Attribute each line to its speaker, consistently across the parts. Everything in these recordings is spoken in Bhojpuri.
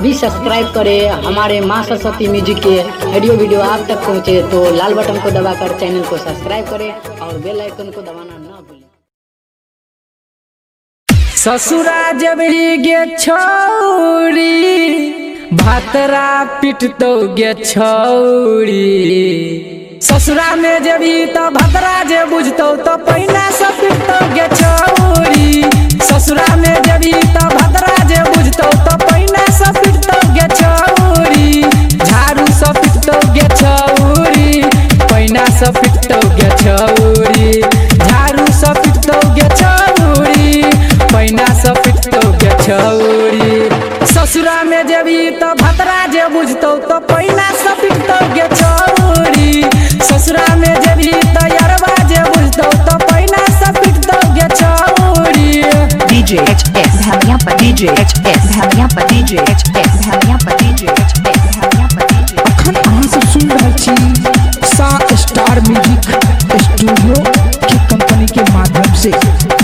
Speaker 1: भी सब्सक्राइब करें। हमारे माँ सरस्वती म्यूजिक के ऑडियो वीडियो आप तक पहुँचे तो लाल बटन को दबाकर चैनल को सब्सक्राइब करें और बेल आइकन को दबाना ना भूलें।
Speaker 2: ससुरा जब गे छौरी भातरा पिटतो गे छौरी। ससुरा में जबी तो भतरा जे बुझतो तो पैना से पिटतो गे छौरी। ससुरा में जबी तो भतरा जे बुझतो तो पैना से पिटतो गे छौरी। झाड़ू से पिटतो गे छौरी, पैना से पिटतो गे छौरी। झाड़ू से पिटतो गे छौरी, पैना से पिटतो गे छौरी। ससुरा में जबी तो भतरा जे बुझतो तो पैना से पिटतो गे छौरी। ससुरा में जबी तो यरवा जे बुझतो तो पैना से पिटतो गे छौरी।
Speaker 3: DJ HF Bhamia pa DJ HF Bhamia pa DJ HF Bhamia pa DJ HF Bhamia pa DJ।
Speaker 2: अखन अहाँ सब सुन रहल छी सा स्टार म्यूजिक स्टूडियो की कंपनी के माध्यम से।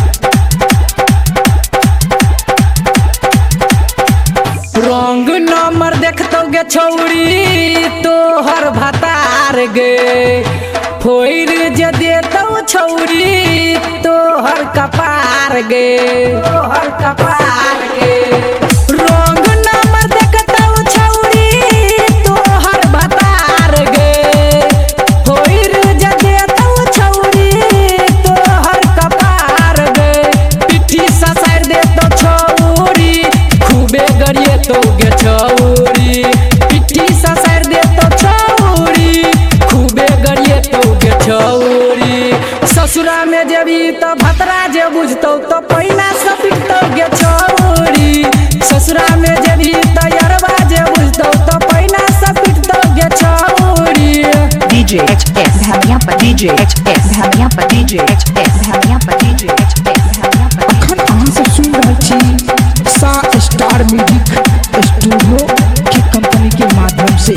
Speaker 2: रंग नंबर देखतो गे छौरी तोहर भतार गे। फोइर जे देतो छौरी तोहर कपार गे, तोहर कपार गे। रंग नंबर देखतो छौरी तोहर भतार गे। फोइर जे देतो छौरी तोहर कपार गे। पिठी ससार देतो छौरी खूबे गरिए तो गे छौरी। पिठी ससार देतो छौरी खूबे गरिए तो गे छौरी। ससुरा में जबी तो भतरा जे बुझतो तो पैना से पिटतो गे छौरी। ससुरा में जबी तो यरवा जे बुझतो तो पैना से पिटतो गे छौरी।
Speaker 3: DJ HF Bhamia pa DJ HF Bhamia pa DJ HF Bhamia pa DJ HF Bhamia pa।
Speaker 2: अखन अहाँ सब सुन रहल छी सा स्टार म्यूजिक स्टूडियो की कंपनी के माध्यम से।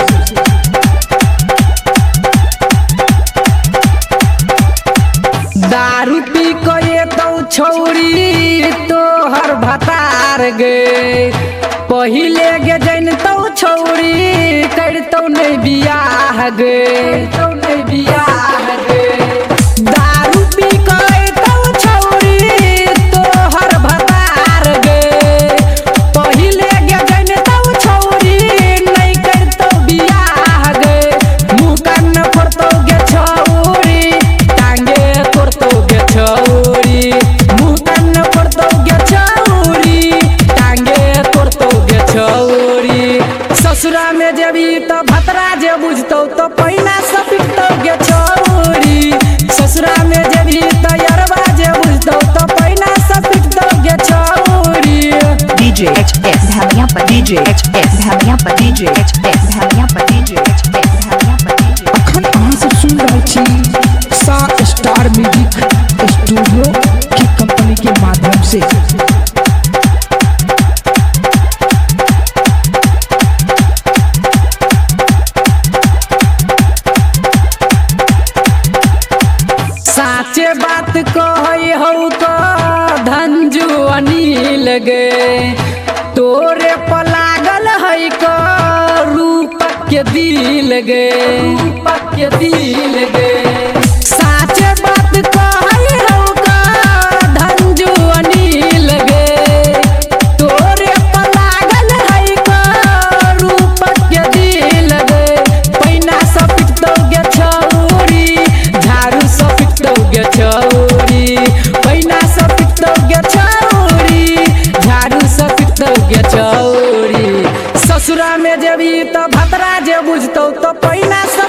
Speaker 2: दारू पी के तो छौरी तोहर भतार गे। पहिले गे जैन तो छौरी करतो नहीं बियाह गे, करतो नहीं बियाह गे। दारू पी के तो छौरी तोहर भतार गे। पहिले गे जैन तो छौरी नहीं करतो बियाह गे। मुँह कान फोड़तो गे छौरी, टांगे तोड़तो गे छौरी। मुँह कान फोड़तो गे छौरी, टांगे तोड़तो गे छौरी। ससुरा में जबी तो भतरा जे बुझतो तो पैना से पिटतो गे छौरी। ससुरा में जबी तो यरवा जे बुझतो तो पैना से पिटतो गे छौरी।
Speaker 3: DJ HF Bhamia pa DJ HF Bhamia pa DJ HF Bhamia pa DJ HF Bhamia pa DJ।
Speaker 2: अखन अहाँ सब सुन रहल छी सा स्टार म्यूजिक स्टूडियो की कंपनी के माध्यम से। साचे बात कहे हौ तो धंजू अनिल गे। तोरे पर लागल है को रूपक के दिल गे, रूपक के दिल गे। साचे बात कहे हौ को धंजू अनिल गे। तोरे पर लागल है को रूपक के दिल गे। पैना से पिटतो गे छौरी, झाड़ू से पिटतो गे छौरी। पैना से पिटतो गे छौरी, झाड़ू से पिटतो गे छौरी। ससुरा में जबी तो भतरा जे बुझतो तो पैना से